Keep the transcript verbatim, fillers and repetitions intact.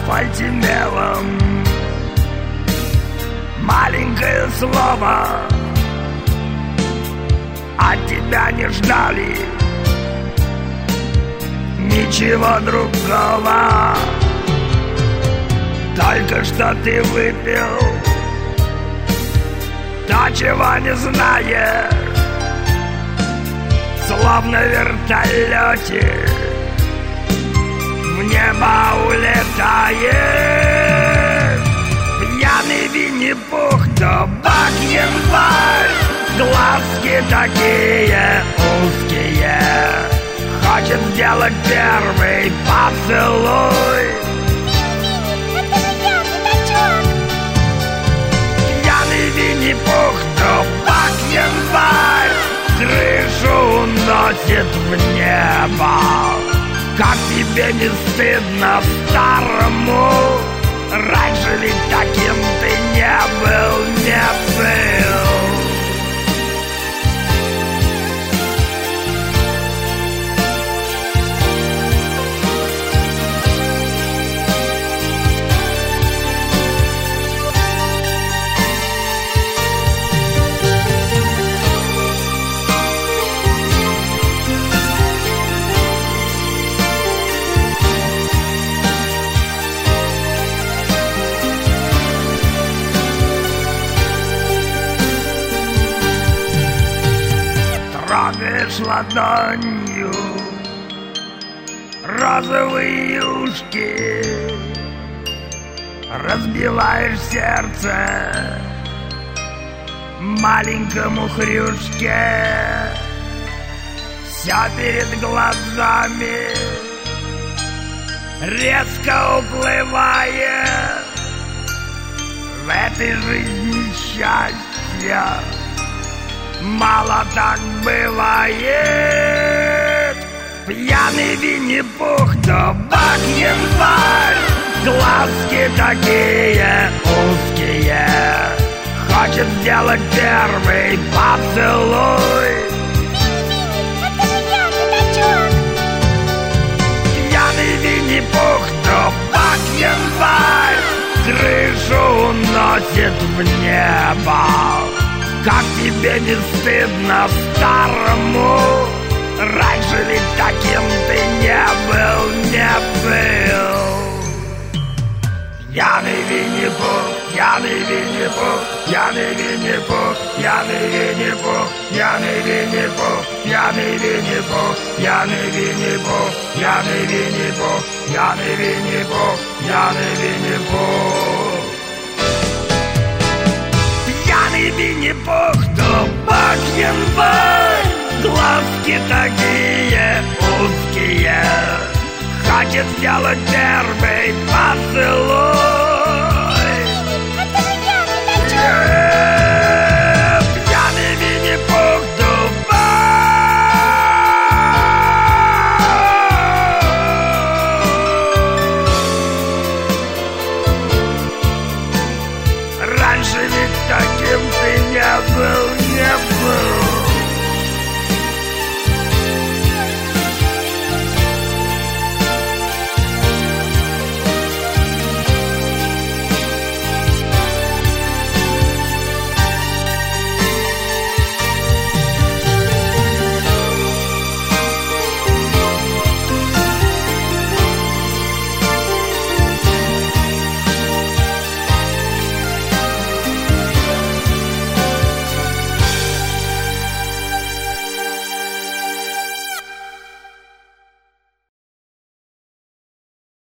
асфальте мелом. Маленькое слово от тебя не ждали, ничего другого. Только что ты выпил то, чего не знаешь, словно в вертолете в небо улетаешь. Пьяный Винни-Пух, табак, январь, глазки такие узкие, хочет сделать первый поцелуй. Пьяный Винни-Пух, табак, январь, крышу уносит в небо. Как тебе не стыдно старому? Раньше ведь таким ты не был, не был. Трогаешь ладонью розовые юшки, разбиваешь сердце маленькому хрюшке. Все перед глазами резко уплывает. В этой жизни счастья мало так бывает. Пьяный Винни-Пух, табак, январь, глазки такие узкие, хочет сделать первый поцелуй. Пьяный Винни-Пух, табак, январь, крышу уносит в небо. Как тебе не стыдно старому? Раньше ведь таким ты не был, не был. Пьяный Винни-Пух, пьяный Винни-Пух, пьяный Винни-Пух, пьяный Винни-Пух, пьяный Винни-Пух, пьяный Винни-Пух, пьяный Винни-Пух, пьяный Винни-Пух, пьяный Винни-Пух, пьяный Винни-Пух. Пьяный Винни-Пух, табак, январь, глазки такие узкие, хочет сделать первый поцелуй.